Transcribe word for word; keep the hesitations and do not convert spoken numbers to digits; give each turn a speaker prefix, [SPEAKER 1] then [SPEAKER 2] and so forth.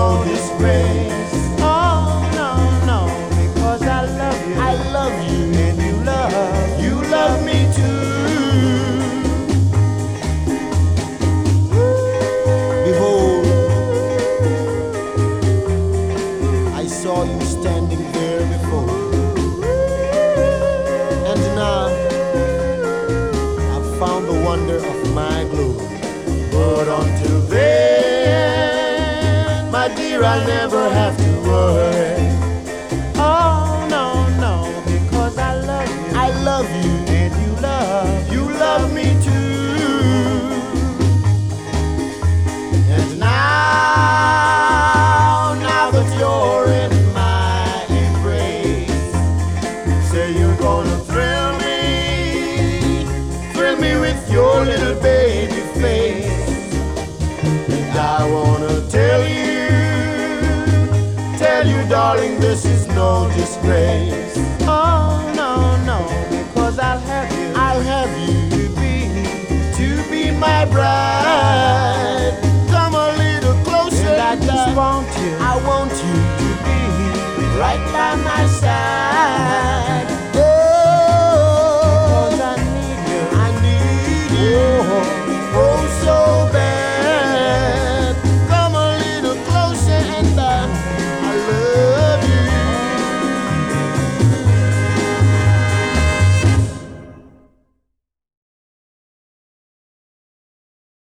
[SPEAKER 1] no disgrace.
[SPEAKER 2] Oh, no, no, because I love you.
[SPEAKER 1] I love you,
[SPEAKER 2] And you love,
[SPEAKER 1] you love me too. Behold, I saw you standing there before, and now I've found the wonder of my glory. But until then, my dear, I'll never have to worry.
[SPEAKER 2] oh, no, no, because I love you.
[SPEAKER 1] I love you,
[SPEAKER 2] And you love,
[SPEAKER 1] you love me too. And now, now that you're in my embrace, say you're gonna thrill me, thrill me with your little baby face. And I wanna tell you, tell you, darling, this is no disgrace.
[SPEAKER 2] oh, no, no, because I'll have you.
[SPEAKER 1] I'll have you
[SPEAKER 2] To be,
[SPEAKER 1] to be my bride. Come a little closer,
[SPEAKER 2] and I just
[SPEAKER 1] darling.
[SPEAKER 2] want you
[SPEAKER 1] I want you
[SPEAKER 2] to be
[SPEAKER 1] right by my side.